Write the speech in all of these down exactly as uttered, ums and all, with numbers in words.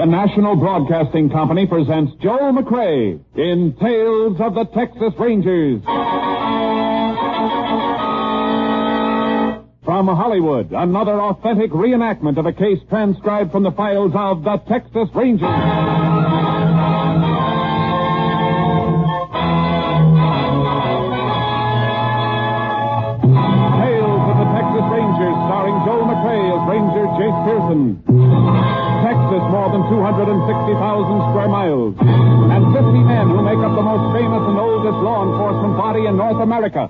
The National Broadcasting Company presents Joel McCrea in Tales of the Texas Rangers. From Hollywood, another authentic reenactment of a case transcribed from the files of the Texas Rangers. Ranger Jace Pearson. Texas, more than two hundred sixty thousand square miles. And fifty men who make up the most famous and oldest law enforcement body in North America.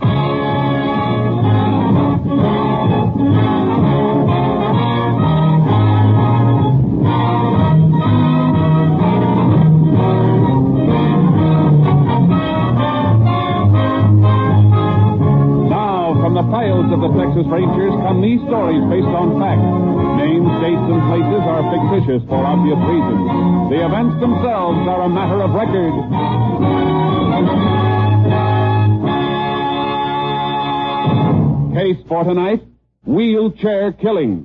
From the files of the Texas Rangers come these stories based on fact. Names, dates, and places are fictitious for obvious reasons. The events themselves are a matter of record. Case for tonight, wheelchair killing.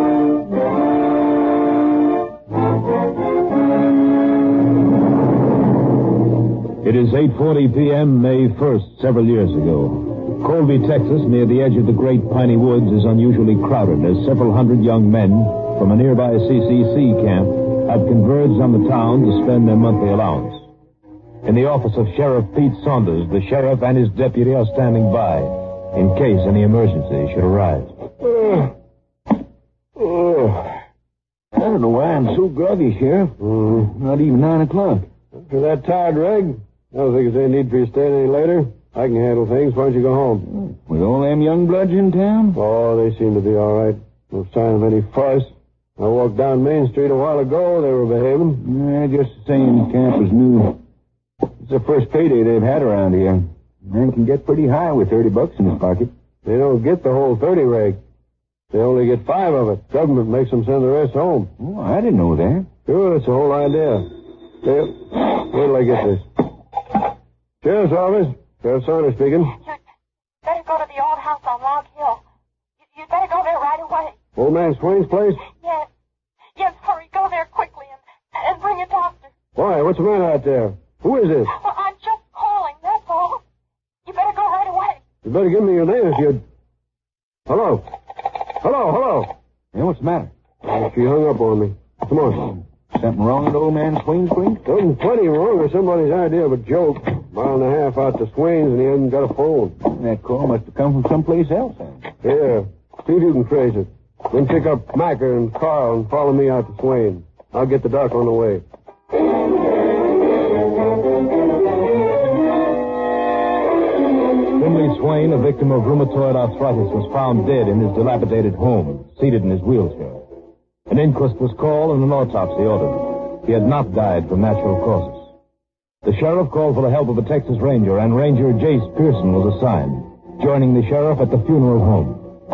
It is eight forty p.m., May first, several years ago. Colby, Texas, near the edge of the Great Piney Woods, is unusually crowded as several hundred young men from a nearby C C C camp have converged on the town to spend their monthly allowance. In the office of Sheriff Pete Saunders, the sheriff and his deputy are standing by in case any emergency should arise. Uh, uh, I don't know why I'm so groggy, Sheriff. Mm, not even nine o'clock. After that tired, Reg, I don't think there's any need for you staying any later. I can handle things. Why don't you go home? With all them young bloods in town? Oh, they seem to be all right. No sign of any fuss. I walked down Main Street a while ago. They were behaving. Yeah, just the same. Camp is new. It's the first payday they've had around here. Man can get pretty high with thirty bucks in his pocket. They don't get the whole thirty, Reg. They only get five of it. Government makes them send the rest home. Oh, I didn't know that. Sure, that's the whole idea. There. Where till I get this? Sheriff's office. Sheriff Saunders speaking. You'd better go to the old house on Log Hill. You'd better go there right away. Old man Swain's place? Yes. Yes, hurry. Go there quickly and, and bring a doctor. Why? What's the matter out there? Who is this? Well, I'm just calling, that's all. You better go right away. You better give me your name if you'd... Hello? Hello, hello? Yeah, what's the matter? Oh, she hung up on me. Come on. Something wrong with old man Swain's place? Something plenty wrong with somebody's idea of a joke. Mile and a half out to Swain's and he hasn't got a phone. That call must have come from someplace else, then. Yeah. See if you can trace it. Then pick up Macker and Carl and follow me out to Swain. I'll get the doc on the way. Finley Swain, a victim of rheumatoid arthritis, was found dead in his dilapidated home, seated in his wheelchair. An inquest was called and an autopsy ordered. He had not died from natural causes. The sheriff called for the help of a Texas Ranger, and Ranger Jace Pearson was assigned, joining the sheriff at the funeral home.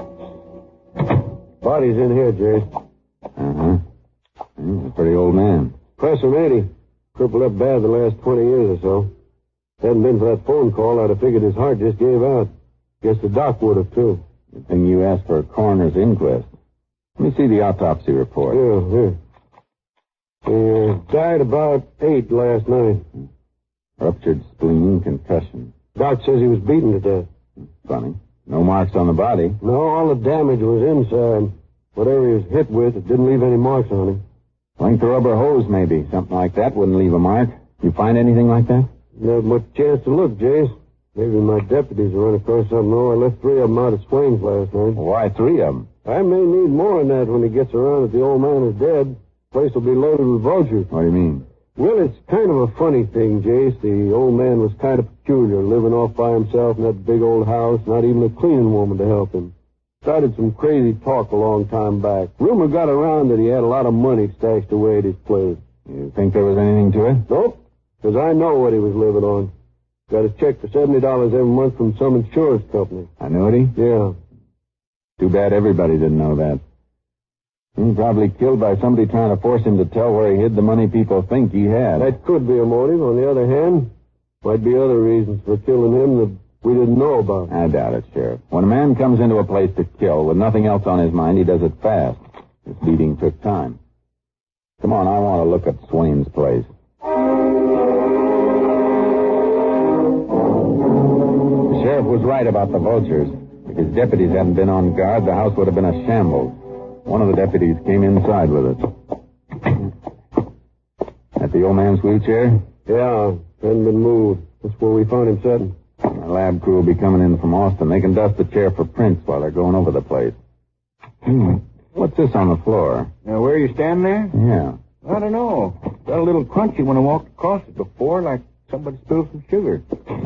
Body's in here, Jace. Uh-huh. He's a pretty old man. Pressing, ain't he? Crippled up bad the last twenty years or so. Hadn't been for that phone call, I'd have figured his heart just gave out. Guess the doc would have, too. Good thing you asked for a coroner's inquest. Let me see the autopsy report. Yeah, here. He uh, died about eight last night. Ruptured spleen, concussion. Doc says he was beaten to death. Funny. No marks on the body. No, all the damage was inside. Whatever he was hit with, it didn't leave any marks on him. Length of rubber hose, maybe. Something like that wouldn't leave a mark. You find anything like that? Not much chance to look, Jace. Maybe my deputies will run across something. No, I left three of them out at Swain's last night. Why three of them? I may need more than that when he gets around that the old man is dead. The place will be loaded with vultures. What do you mean? Well, it's kind of a funny thing, Jace. The old man was kind of peculiar, living off by himself in that big old house, not even a cleaning woman to help him. Started some crazy talk a long time back. Rumor got around that he had a lot of money stashed away at his place. You think there was anything to it? Nope, because I know what he was living on. Got a check for seventy dollars every month from some insurance company. Annuity? Yeah. Too bad everybody didn't know that. He was probably killed by somebody trying to force him to tell where he hid the money people think he had. That could be a motive. On the other hand, might be other reasons for killing him that we didn't know about. I doubt it, Sheriff. When a man comes into a place to kill with nothing else on his mind, he does it fast. This beating took time. Come on, I want to look at Swain's place. The sheriff was right about the vultures. If his deputies hadn't been on guard, the house would have been a shambles. One of the deputies came inside with us. At the old man's wheelchair? Yeah, hadn't been moved. That's where we found him sitting. Our lab crew will be coming in from Austin. They can dust the chair for prints while they're going over the place. Hmm. What's this on the floor? Now, where you stand there? Yeah. I don't know. Got a little crunchy when I walked across it before, like somebody spilled some sugar.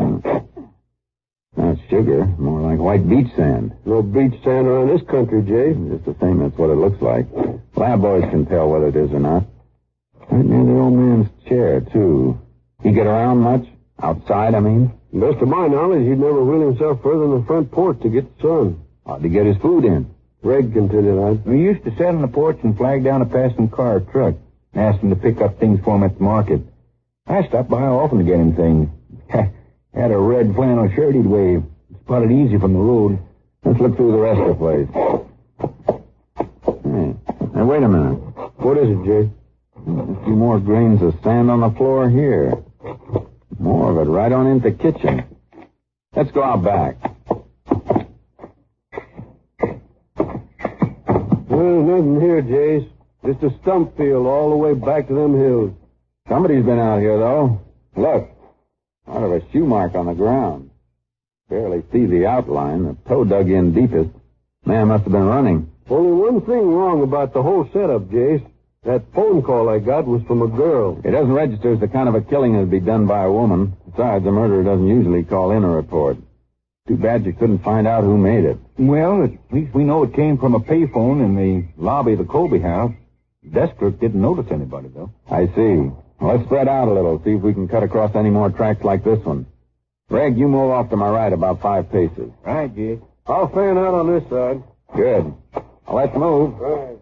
Not sugar. More like white beach sand. No beach sand around this country, Jay. Just the same, that's what it looks like. Lab boys can tell whether it is or not. Right near the old man's chair, too. He get around much? Outside, I mean? Best of my knowledge, he'd never wheel himself further than the front porch to get the sun. How'd he get his food in? Reg can tell you that. We used to sit on the porch and flag down a passing car or truck and ask him to pick up things for him at the market. I stopped by often to get him things. Had a red flannel shirt he'd wave. Spotted easy from the road. Let's look through the rest of the place. Hey, hey, wait a minute. What is it, Jay? A few more grains of sand on the floor here. More of it right on into the kitchen. Let's go out back. Well, nothing here, Jace. Just a stump field all the way back to them hills. Somebody's been out here, though. Look. Out of a shoe mark on the ground. Barely see the outline. The toe dug in deepest. Man must have been running. Only one thing wrong about the whole setup, Jace. That phone call I got was from a girl. It doesn't register as the kind of a killing that'd be done by a woman. Besides, the murderer doesn't usually call in a report. Too bad you couldn't find out who made it. Well, at least we know it came from a payphone in the lobby of the Colby house. The desk clerk didn't notice anybody, though. I see. Well, let's spread out a little, see if we can cut across any more tracks like this one. Reg, you move off to my right about five paces. Right, Jay. I'll fan out on this side. Good. Well, let's move. Right.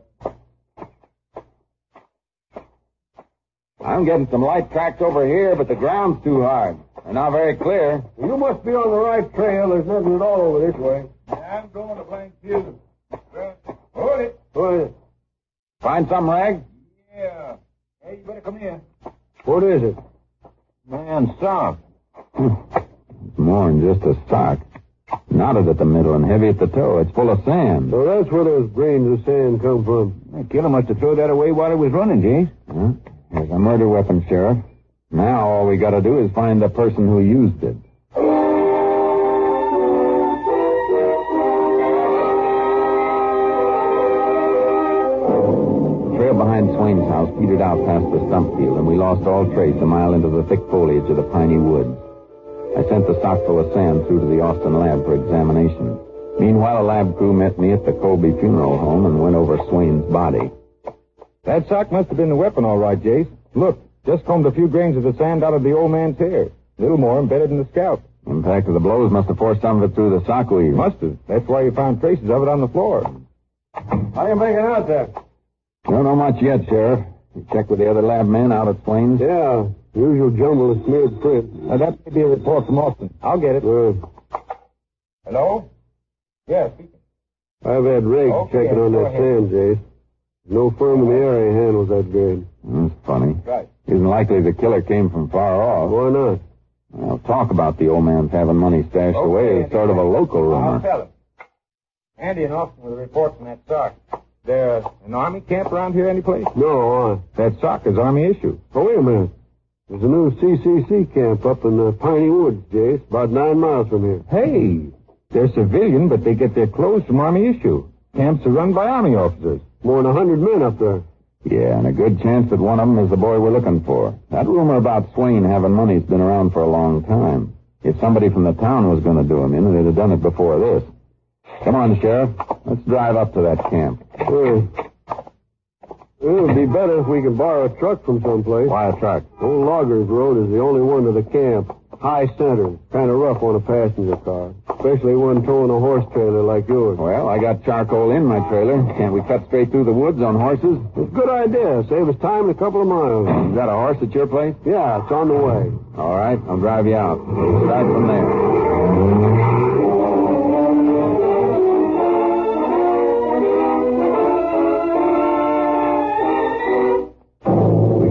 I'm getting some light tracks over here, but the ground's too hard. They're not very clear. You must be on the right trail. There's nothing at all over this way. I'm going to Blank View. Hold it. What? Find some, Reg? Yeah. Hey, you better come here. What is it? Man, soft. It's more than just a sock. Knotted at the middle and heavy at the toe. It's full of sand. So that's where those grains of sand come from. The killer must have thrown that away while he was running, Jace. Huh? There's a murder weapon, Sheriff. Now all we got to do is find the person who used it. The trail behind Swain's house petered out past the stump field, and we lost all trace a mile into the thick foliage of the piney woods. I sent the sock full of sand through to the Austin lab for examination. Meanwhile, a lab crew met me at the Colby funeral home and went over Swain's body. That sock must have been the weapon, all right, Jace. Look, just combed a few grains of the sand out of the old man's hair. A little more embedded in the scalp. Impact of the blows must have forced some of it through the sock weave. Must have. That's why you found traces of it on the floor. How you making out there? Don't know much yet, Sheriff. You checked with the other lab men out at Swain's? Yeah. Usual jumble of smeared print. Now, that may be a report from Austin. I'll get it. Uh, Hello? Yeah, speaking. I've had Reg Okay, checking on go that ahead. sand, Jace. No firm in the area handles that grade. That's funny. Right. Isn't likely the killer came from far off. Why not? Well, talk about the old man's having money stashed away is sort of a local I'll rumor. tell him. Andy and Austin with a report from that sock. There an army camp around here anyplace? No, uh, That sock is army issue. oh, wait a minute. There's a new C C C camp up in the Piney Woods, Jace, about nine miles from here. Hey, they're civilian, but they get their clothes from army issue. Camps are run by army officers. More than a hundred men up there. Yeah, and a good chance that one of them is the boy we're looking for. That rumor about Swain having money's been around for a long time. If somebody from the town was going to do him in, they'd have done it before this. Come on, Sheriff. Let's drive up to that camp. Uh, it would be better if we could borrow a truck from someplace. Why a truck? Old Loggers Road is the only one to the camp. High center. Kind of rough on a passenger car. Especially one towing a horse trailer like yours. Well, I got charcoal in my trailer. Can't we cut straight through the woods on horses? It's a good idea. Save us time in a couple of miles. Is that a horse at your place? Yeah, it's on the way. All right, I'll drive you out. We'll start from there.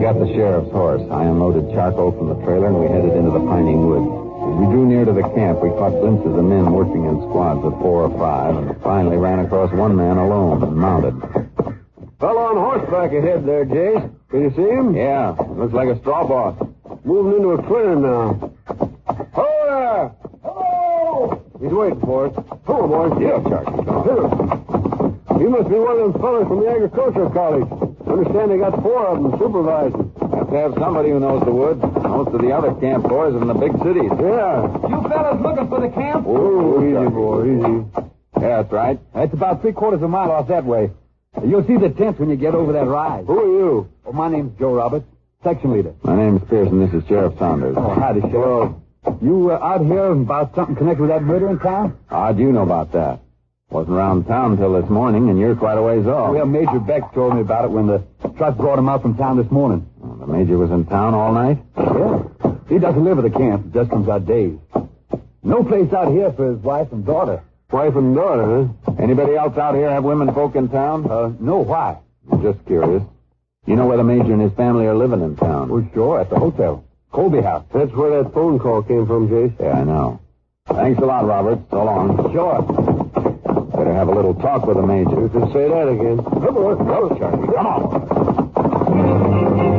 got the sheriff's horse. I unloaded charcoal from the trailer, and we headed into the piney woods. As we drew near to the camp, we caught glimpses of men working in squads of four or five, and finally ran across one man alone and mounted. Fellow on horseback ahead there, Jace. Can you see him? Yeah, looks like a straw boss. Moving into a clearing now. Ho there! Hello! He's waiting for us. Hello, boys. Yeah, Charlie. Hit him. He must be one of them fellas from the agricultural college. Understand they got four of them supervising. Have to have somebody who knows the woods. Most of the other camp boys are in the big cities. Yeah. You fellas looking for the camp? Oh, easy, boy, easy. Yeah, that's right. It's about three quarters of a mile off that way. You'll see the tents when you get over that rise. Who are you? Oh, my name's Joe Roberts, section leader. My name's Pearson. This is Sheriff Saunders. Oh, howdy, Sheriff. You uh, out here about something connected with that murder in town? How'd you know about that? Wasn't around town till this morning, and you're quite a ways off. Well, Major Beck told me about it when the truck brought him out from town this morning. Well, the major was in town all night? Yeah. He doesn't live at the camp. Just comes out days. No place out here for his wife and daughter. Wife and daughter, huh? Anybody else out here have women folk in town? Uh, no, why? I'm just curious. You know where the major and his family are living in town? Well, sure, at the hotel. Colby House. That's where that phone call came from, Jace. Yeah, I know. Thanks a lot, Robert. So long. Sure. Better have a little talk with the major. You can say that again. Come on, go, Charlie. Come on.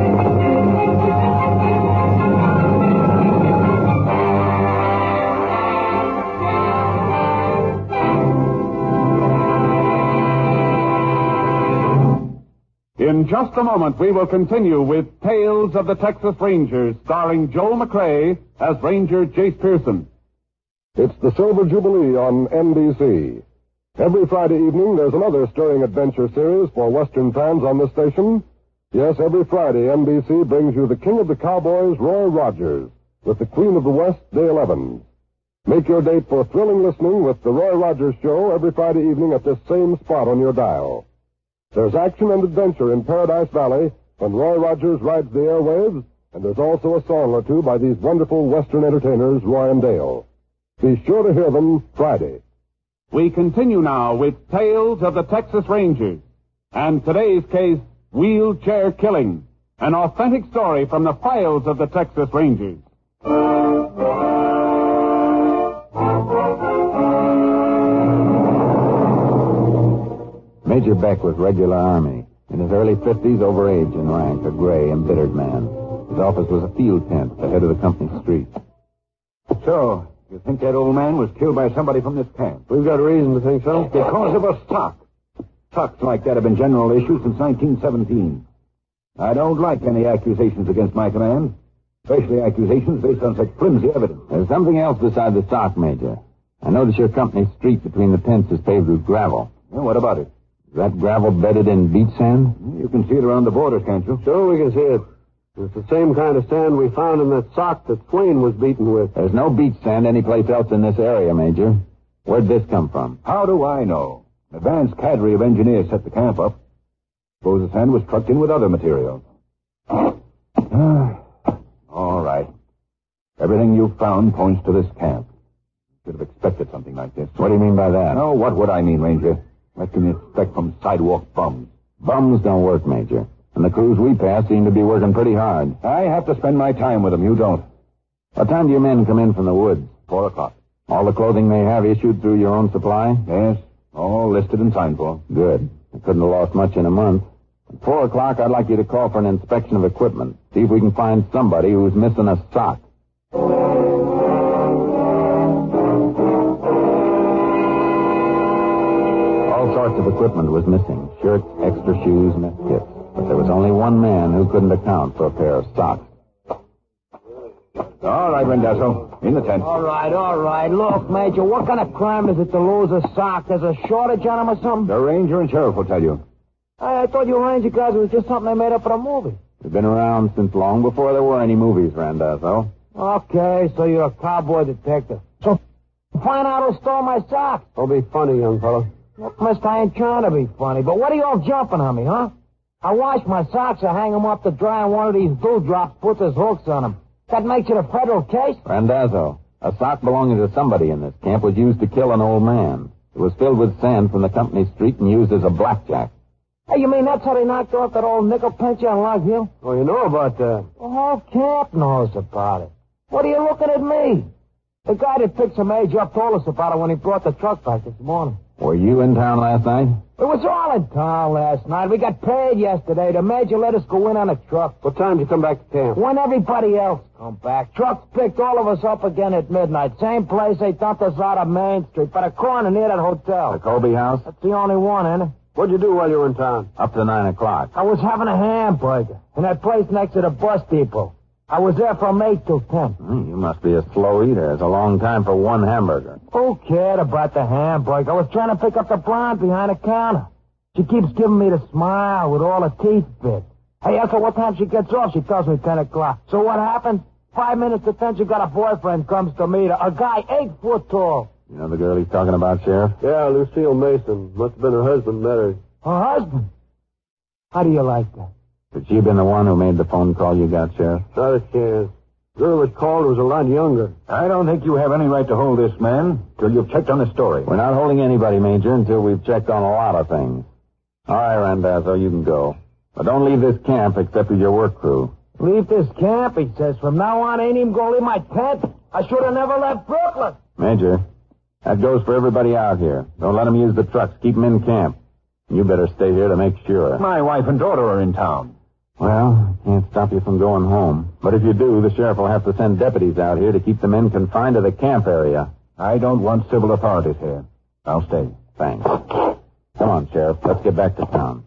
In just a moment, we will continue with Tales of the Texas Rangers, starring Joel McCrea as Ranger Jace Pearson. It's the Silver Jubilee on N B C. Every Friday evening, there's another stirring adventure series for Western fans on this station. Yes, every Friday, N B C brings you the King of the Cowboys, Roy Rogers, with the Queen of the West, Dale Evans. Make your date for thrilling listening with the Roy Rogers Show every Friday evening at this same spot on your dial. There's action and adventure in Paradise Valley when Roy Rogers rides the airwaves, and there's also a song or two by these wonderful Western entertainers, Roy and Dale. Be sure to hear them Friday. We continue now with Tales of the Texas Rangers, and today's case, Wheelchair Killing, an authentic story from the files of the Texas Rangers. Major Beck was regular Army. In his early fifties, over age in rank, a gray, embittered man. His office was a field tent at the head of the company street. So, you think that old man was killed by somebody from this camp? We've got reason to think so. Because of a sock. Socks like that have been general issue since nineteen seventeen. I don't like any accusations against my command, especially accusations based on such flimsy evidence. There's something else beside the sock, Major. I notice your company street between the tents is paved with gravel. Well, what about it? Is that gravel bedded in beach sand? You can see it around the borders, can't you? Sure, we can see it. It's the same kind of sand we found in that sock that Swain was beaten with. There's no beach sand anyplace else in this area, Major. Where'd this come from? How do I know? An advanced cadre of engineers set the camp up. Suppose the sand was trucked in with other material. All right. Everything you found points to this camp. Should have expected something like this. What do you mean by that? No, what would I mean, Ranger? What can you expect from sidewalk bums? Bums don't work, Major. And the crews we pass seem to be working pretty hard. I have to spend my time with them. You don't. What time do your men come in from the woods? Four o'clock. All the clothing they have issued through your own supply? Yes, all listed and signed for. Good. I couldn't have lost much in a month. At four o'clock, I'd like you to call for an inspection of equipment. See if we can find somebody who's missing a sock. All sorts of equipment was missing. Shirts, extra shoes, and kits. But there was only one man who couldn't account for a pair of socks. All right, Rendazzo. In the tent. All right, all right. Look, Major, what kind of crime is it to lose a sock? There's a shortage on them or something? The ranger and sheriff will tell you. I, I thought you Ranger guys was just something they made up for a movie. We've been around since long before there were any movies, Randazzo. Okay, so you're a cowboy detective. So find out who stole my socks. Don't be funny, young fellow. Look, mister, I ain't trying to be funny, but what are you all jumping on me, huh? I wash my socks, I hang them up to dry, and one of these dewdrops puts his hooks on them. That makes it a federal case? Randazzo, a sock belonging to somebody in this camp was used to kill an old man. It was filled with sand from the company street and used as a blackjack. Hey, you mean that's how they knocked off that old nickel pincher on Log Hill? Oh, you know about that. The whole camp knows about it. What are you looking at me? The guy that picked some age up told us about it when he brought the truck back this morning. Were you in town last night? It was all in town last night. We got paid yesterday. The major let us go in on a truck. What time did you come back to camp? When everybody else come back. Trucks picked all of us up again at midnight. Same place they dumped us out of Main Street, by the corner near that hotel. The Colby house? That's the only one, ain't it? What'd you do while you were in town? Up to nine o'clock. I was having a hamburger in that place next to the bus depot. I was there from eight till ten. Mm, you must be a slow eater. It's a long time for one hamburger. Who cared about the hamburger? I was trying to pick up the blonde behind the counter. She keeps giving me the smile with all the teeth bit. I ask her what time she gets off. She tells me ten o'clock. So what happens? Five minutes to ten, she got a boyfriend comes to meet her. A guy eight foot tall. You know the girl he's talking about, Sheriff? Yeah, Lucille Mason. Must have been her husband met her. Her husband? How do you like that? Could she have been the one who made the phone call you got, Sheriff? Not a chance. The girl that called was a lot younger. I don't think you have any right to hold this man till you've checked on the story. We're not holding anybody, Major, until we've checked on a lot of things. All right, Randazzo, you can go. But don't leave this camp except with your work crew. Leave this camp, he says. From now on, I ain't even gonna leave my tent. I should have never left Brooklyn. Major, that goes for everybody out here. Don't let them use the trucks. Keep them in camp. You better stay here to make sure. My wife and daughter are in town. Well, I can't stop you from going home. But if you do, the sheriff will have to send deputies out here to keep the men confined to the camp area. I don't want civil authorities here. I'll stay. Thanks. Come on, Sheriff. Let's get back to town.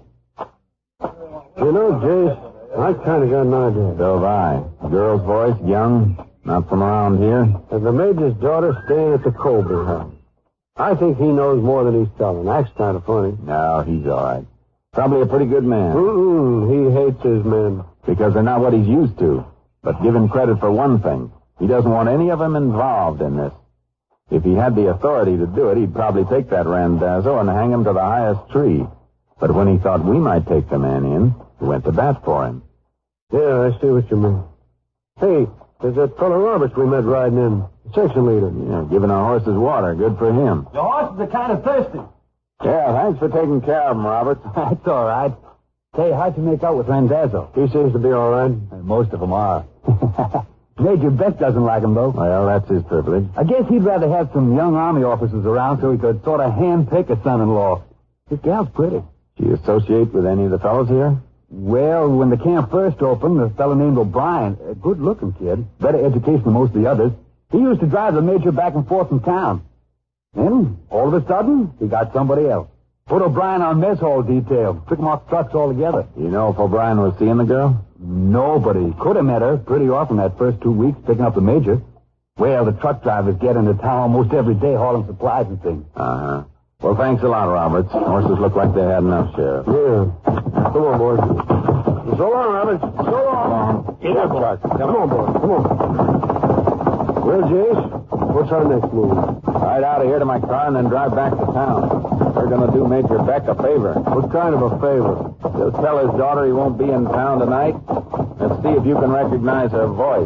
You know, Jace, I kind of got an idea. So have I. Girl's voice, young, not from around here. And the major's daughter staying at the Colby house. I think he knows more than he's telling. That's kind of funny. No, he's all right. Probably a pretty good man. Mm-mm, he hates his men. Because they're not what he's used to. But give him credit for one thing. He doesn't want any of them involved in this. If he had the authority to do it, he'd probably take that Randazzo and hang him to the highest tree. But when he thought we might take the man in, he went to bat for him. Yeah, I see what you mean. Hey, there's that fellow Roberts we met riding in. Section leader. Yeah, giving our horses water. Good for him. The horses are kind of thirsty. Yeah, thanks for taking care of him, Robert. That's all right. Say, how'd you make out with Randazzo? He seems to be all right. Most of them are. Major Beck doesn't like him, though. Well, that's his privilege. I guess he'd rather have some young army officers around so he could sort of hand-pick a son-in-law. This gal's pretty. Do you associate with any of the fellows here? Well, when the camp first opened, a fellow named O'Brien, a good-looking kid, better education than most of the others, he used to drive the major back and forth from town. Then, all of a sudden, he got somebody else. Put O'Brien on mess hall detail. Took him off trucks altogether. Do you know if O'Brien was seeing the girl? Nobody. Could have met her pretty often that first two weeks picking up the major. Well, the truck drivers get into town almost every day hauling supplies and things. Uh-huh. Well, thanks a lot, Roberts. Horses look like they had enough, Sheriff. Yeah. Come on, boys. So long, Roberts. So long. Get up, truck. Come on, boys. Come on. Well, Jace, what's our next move? Ride out of here to my car and then drive back to town. We're going to do Major Beck a favor. What kind of a favor? He'll tell his daughter he won't be in town tonight. Let's see if you can recognize her voice.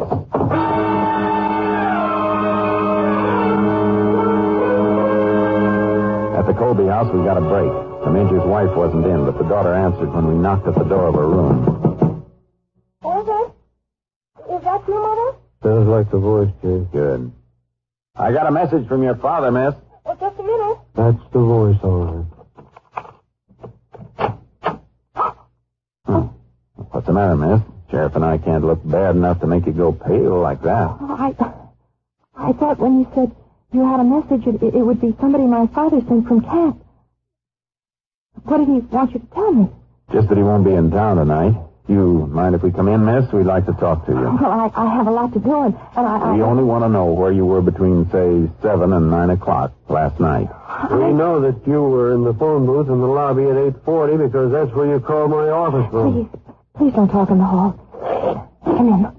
At the Colby house, we got a break. The Major's wife wasn't in, but the daughter answered when we knocked at the door of her room. Who's it? Is that you, Mother? Sounds like the voice, Jace. Good. I got a message from your father, miss. Well, just a minute. That's the voice, all right. Hmm. What's the matter, miss? Sheriff and I can't look bad enough to make you go pale like that. Oh, I, I thought when you said you had a message, it, it would be somebody my father sent from camp. What did he want you to tell me? Just that he won't be in town tonight. You mind if we come in, miss? We'd like to talk to you. Well, I, I have a lot to do, and, and I... We I, only want to know where you were between, say, seven and nine o'clock last night. We know that you were in the phone booth in the lobby at eight forty because that's where you called my office from. Please, please don't talk in the hall. Come in.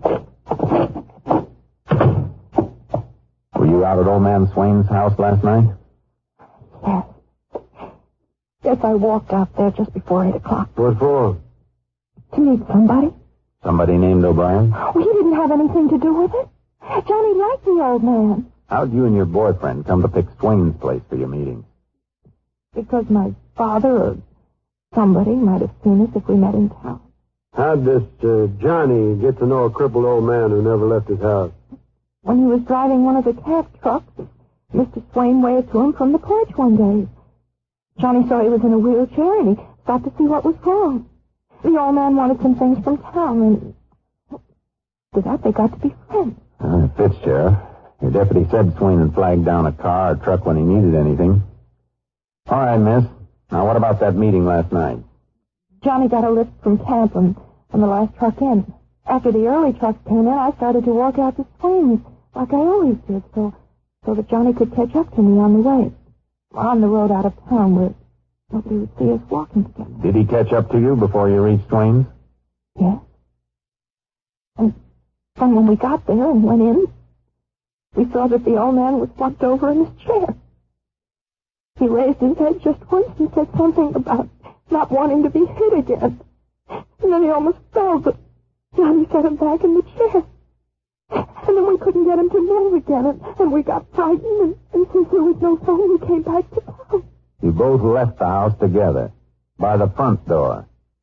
Were you out at old man Swain's house last night? Yes. Yes, I walked out there just before eight o'clock. What for? To meet somebody. Somebody named O'Brien? Well, he didn't have anything to do with it. Johnny liked the old man. How'd you and your boyfriend come to pick Swain's place for your meeting? Because my father or Somebody might have seen us if we met in town. How'd this uh, Johnny get to know a crippled old man who never left his house? When he was driving one of the cab trucks, Mister Swain waved to him from the porch one day. Johnny saw he was in a wheelchair, and he stopped to see what was wrong. The old man wanted some things from town, and after that, they got to be friends. Uh, it fits, Sheriff. Your deputy said Swain had flagged down a car or truck when he needed anything. All right, miss. Now, what about that meeting last night? Johnny got a lift from camp on, on the last truck in. After the early trucks came in, I started to walk out to Swain's, like I always did, so so that Johnny could catch up to me on the way. On the road out of town where nobody would see us walking together. Did he catch up to you before you reached Swain's? Yes. And then when we got there and went in, we saw that the old man was slumped over in his chair. He raised his head just once and said something about not wanting to be hit again. And then he almost fell, but Johnny set him back in the chair. And then we couldn't get him to move again, and, and we got frightened, and, and since there was no phone, we came back to town. You both left the house together, by the front door.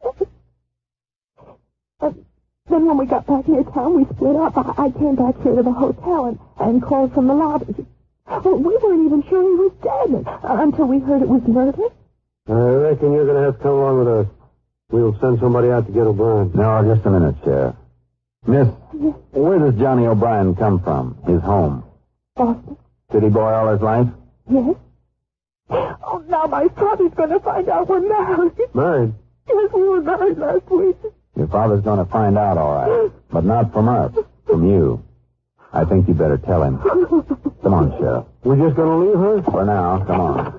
And then when we got back near town, we split up. I, I came back here to the hotel and, and called from the lobby. Well, we weren't even sure he was dead uh, until we heard it was murder. I reckon you're going to have to come along with us. We'll send somebody out to get O'Brien. No, just a minute, Sheriff. Miss, Yes. where does Johnny O'Brien come from? His home? Boston? City boy all his life? Yes. Oh, now my father's going to find out we're married. Married? Yes, we were married last week. Your father's going to find out, all right. But not from us. From you. I think you better tell him. Come on, Sheriff. We're just going to leave her? For now, come on.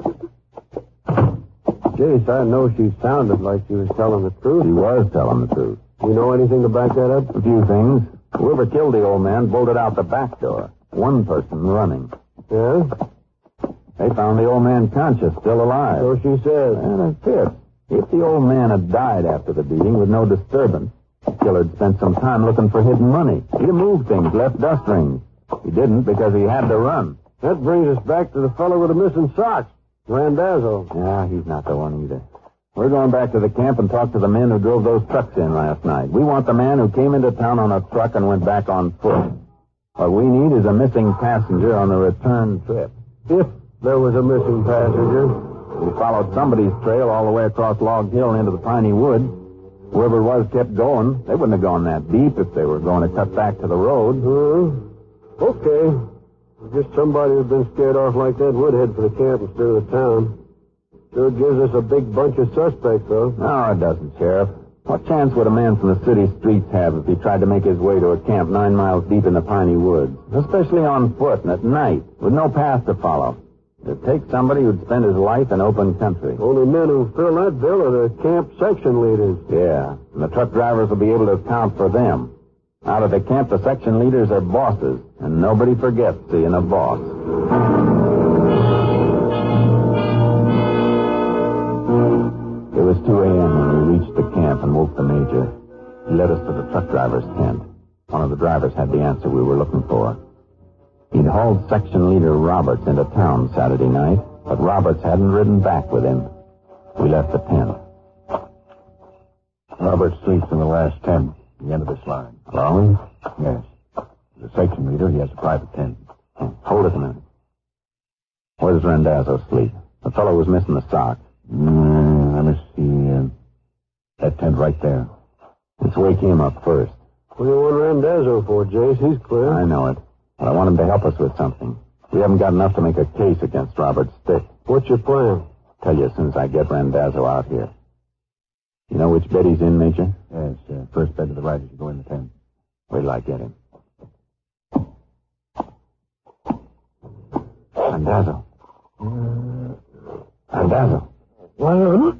Jace, I know she sounded like she was telling the truth. She was telling the truth. You know anything to back that up? A few things. Whoever killed the old man bolted out the back door. One person running. Yeah? They found the old man conscious, still alive. So she said. And it fits. If the old man had died after the beating with no disturbance, the killer had spent some time looking for hidden money. He'd have moved things, left dust rings. He didn't because he had to run. That brings us back to the fellow with the missing socks, Randazzo. Yeah, he's not the one either. We're going back to the camp and talk to the men who drove those trucks in last night. We want the man who came into town on a truck and went back on foot. What we need is a missing passenger on the return trip. If there was a missing passenger. We followed somebody's trail all the way across Log Hill and into the piney woods. Whoever it was kept going. They wouldn't have gone that deep if they were going to cut back to the road. Uh, okay. Just somebody who'd been scared off like that would head for the camp instead of the town. Sure gives us a big bunch of suspects, though. No, it doesn't, Sheriff. What chance would a man from the city streets have if he tried to make his way to a camp nine miles deep in the piney woods? Especially on foot and at night, with no path to follow. It'd take somebody who'd spend his life in open country. Only men who fill that bill are the camp section leaders. Yeah, and the truck drivers will be able to account for them. Out of the camp, the section leaders are bosses, and nobody forgets seeing a boss. It was two a.m. when we reached the camp and woke the major. He led us to the truck driver's tent. One of the drivers had the answer we were looking for. He'd hauled section leader Roberts into town Saturday night, but Roberts hadn't ridden back with him. We left the tent. Roberts sleeps in the last tent, the end of this line. Alone? Yes. The section leader, he has a private tent. Oh, hold it a minute. Where does Randazzo sleep? The fellow was missing the sock. Mm, let me see. Uh, that tent right there. Let's wake him up first. What do you want Randazzo for, Jace? He's clear. I know it. But I want him to help us with something. We haven't got enough to make a case against Robert's stick. What's your plan? Tell you as soon as I get Randazzo out here. You know which bed he's in, Major? Yes, uh, first bed to the right as you go in the tent. Wait till I get him. Randazzo. Randazzo. What?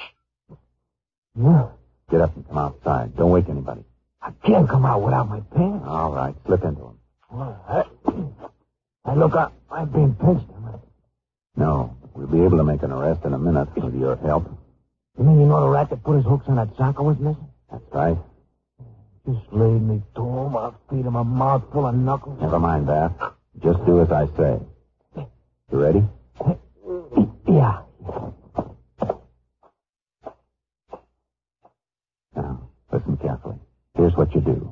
Get up and come outside. Don't wake anybody. I can't come out without my pants. All right, slip into him. Hey, look, I, I've been pinched. No, we'll be able to make an arrest in a minute with your help. You mean you know the rat that put his hooks on that sock I was missing? That's right. Just lead me to him. I'll feed him a mouthful of knuckles. Never mind that. Just do as I say. You ready? Yeah. here's what you do.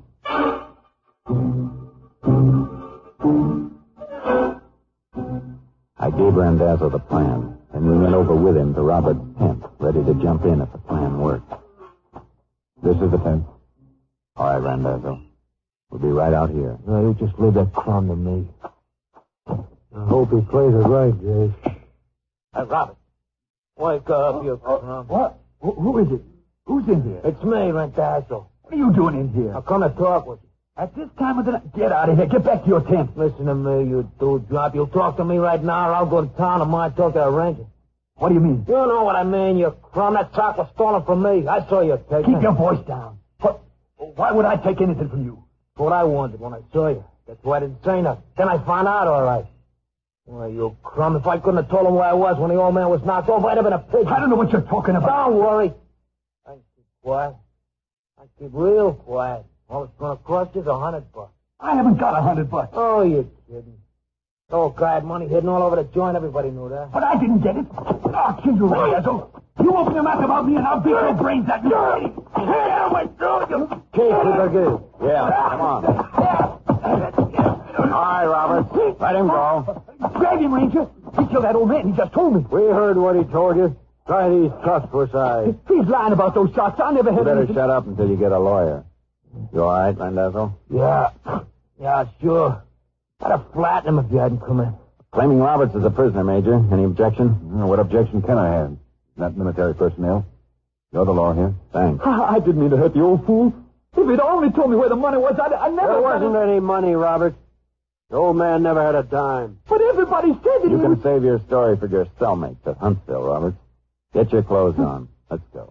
I gave Randazzo the plan, and we went over with him to Robert's tent, ready to jump in if the plan worked. This is the tent. All right, Randazzo. We'll be right out here. No, you just leave that crumb to me. I hope he plays it right, Jay. Hey, Robert. Wake up, you crumb. What? Who, who is it? Who's in here? It's me, Randazzo. What are you doing in here? I come to talk with you. At this time of the night? Get out of here. Get back to your tent. Listen to me, you dude drop. You'll talk to me right now, or I'll go to town and might talk to a ranger. What do you mean? You know what I mean, you crumb. That sock was stolen from me. I saw you take it. Keep your voice down. What? Why would I take anything from you? That's what I wanted when I saw you. That's why I didn't say nothing. Then I found out all right. Well, you crumb. If I couldn't have told him where I was when the old man was knocked off, I'd have been a pig. I don't know what you're talking about. Don't worry. I can keep quiet. I can keep real quiet. All it's going to cost you is a hundred bucks. I haven't got a hundred bucks. Oh, you're kidding. The old guy had money hidden all over the joint. Everybody knew that. But I didn't get it. I'll kill you, Randazzo. You open your mouth about me and I'll beat your brains out. You ready? Here, wait, you. Keith, yeah, come on. All right, Robert. Let him go. Grab him, Ranger. He killed that old man. He just told me. We heard what he told you. Try these cuffs for size. He's lying about those shots. I never had You better anything. shut up until you get a lawyer. You all right, Randazzo? Yeah. Yeah, sure. I'd have flattened him if you hadn't come in. Claiming Roberts as a prisoner, Major. Any objection? What objection can I have? Not military personnel. You're the law here. Thanks. I didn't mean to hurt the old fool. If he'd only told me where the money was, I'd, I'd never... There wasn't any money, Robert. The old man never had a dime. But everybody said that You he can was... save your story for your cellmates at Huntsville, Roberts. Get your clothes on. Let's go.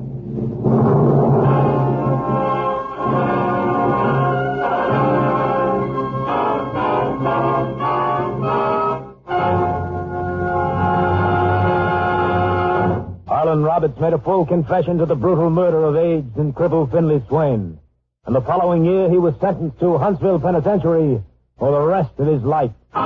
Arlen Roberts made a full confession to the brutal murder of aged and crippled Finley Swain. And the following year, he was sentenced to Huntsville Penitentiary for the rest of his life.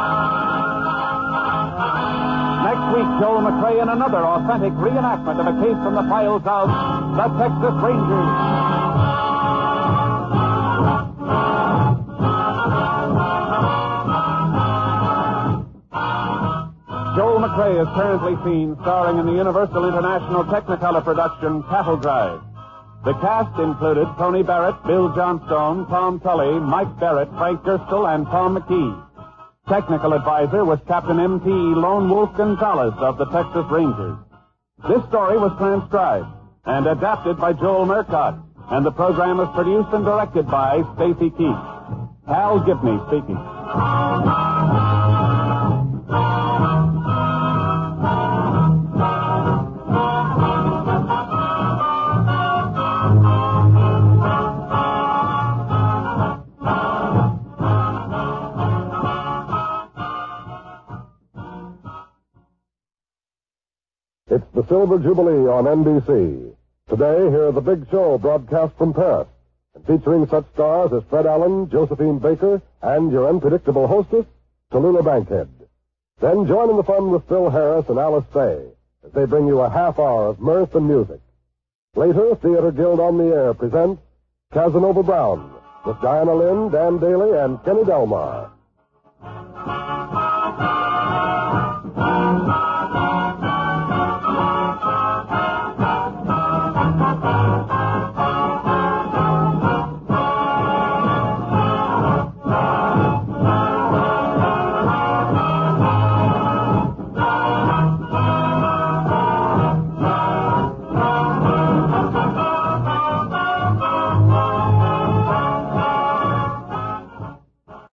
Next week, Joel McRae in another authentic reenactment of a case from the files of the Texas Rangers. Joel McRae is currently seen starring in the Universal International Technicolor production Cattle Drive. The cast included Tony Barrett, Bill Johnstone, Tom Tully, Mike Barrett, Frank Gerstle, and Tom McKee. Technical advisor was Captain M T E Lone Wolf Gonzalez of the Texas Rangers. This story was transcribed and adapted by Joel Murcott, and the program was produced and directed by Stacy Keith. Hal Gibney speaking. It's the Silver Jubilee on N B C. Today, hear The Big Show broadcast from Paris, and featuring such stars as Fred Allen, Josephine Baker, and your unpredictable hostess, Tallulah Bankhead. Then join in the fun with Phil Harris and Alice Faye as they bring you a half hour of mirth and music. Later, Theater Guild on the Air presents Casanova Brown with Diana Lynn, Dan Daly, and Kenny Delmar.